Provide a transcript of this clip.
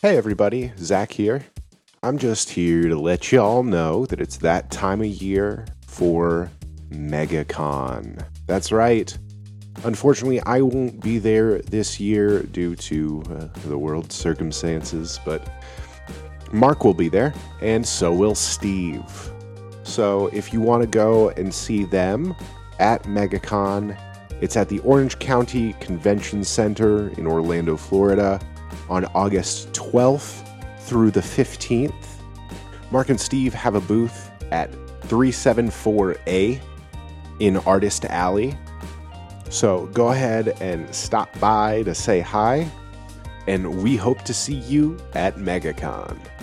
Hey everybody, Zach here. I'm just here to let y'all know that it's that time of year for MegaCon. That's right. Unfortunately, I won't be there this year due to the world's circumstances, but Mark will be there, and so will Steve. So if you want to go and see them at MegaCon, it's at the Orange County Convention Center in Orlando, Florida, on August 12th through the 15th. Mark and Steve have a booth at 374A in Artist Alley. So go ahead and stop by to say hi, and we hope to see you at MegaCon.